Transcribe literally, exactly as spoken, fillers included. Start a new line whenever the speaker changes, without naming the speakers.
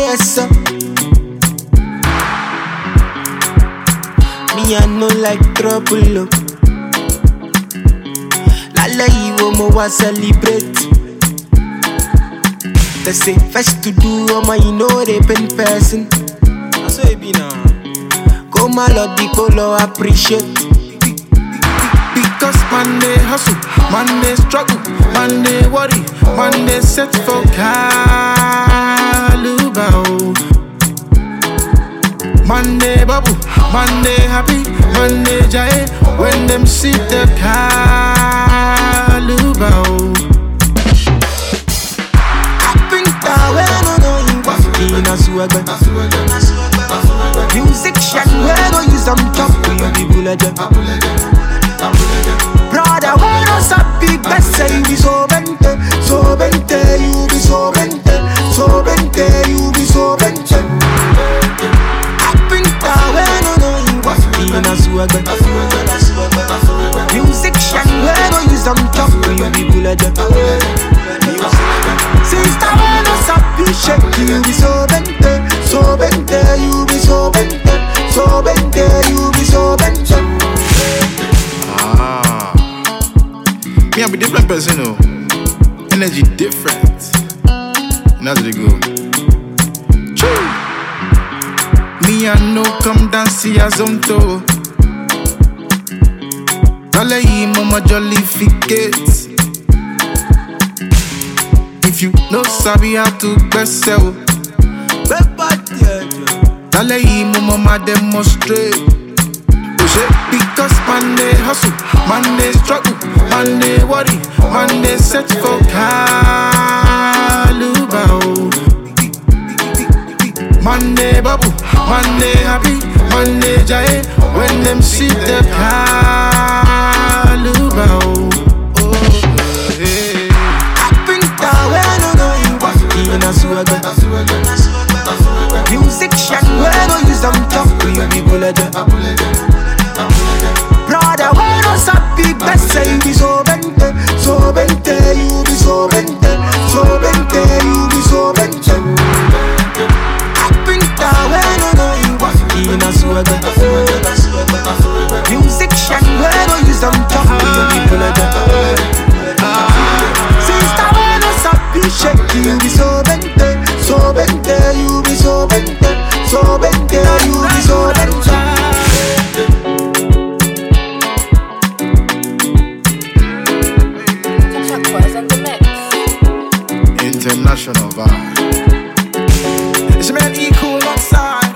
yes sir. Me I no like trouble oh. Lale you mo wa celebrate. They say first to do oh my you know they been person.
That's what it be now.
Go my lord the color appreciate.
Because man they hustle, man they struggle, man they worry, man they set for Calubao. Man they bubble, man they happy, man they jay when them see the Calubao.
I think that when I know you was in a swagger. Musician when I use them top you be bullet. Brother, when I say big best say you be so bente, so bente, you be so bente, so bente, you be so bente. I think that when I know you was in a swagger. Musician when I use them top you be bullet. Sister when I say big shake you be so bente, so bente, you be so bente, so bente, you be so bente.
Me, I be different person, oh. Energy different. And that's the go. Choo. Me, I know come dance see as on to. Dale yi mama jolly fickets. If you know sabi how to best sell. Dale yi mama demonstrate. Because man they hustle, man they struggle, man they worry, man they set for Calubao. Man they bubble, man they happy, man they jay when them see the Calubao. Oh, hey.
I think that when I know you was in a swagger. Musician when I use them tough, you be bullet. Brother, when I say big best say you be so bente, so bente, you be so bente, so bente, you be so bente. I think that when I know you was in a swagger. Musician when I use them tough, you be bullet. Sister when I say big shake you be so bente, so bente, you be so bente, so bente, you be so bente.
International vibe. It's man equal alongside.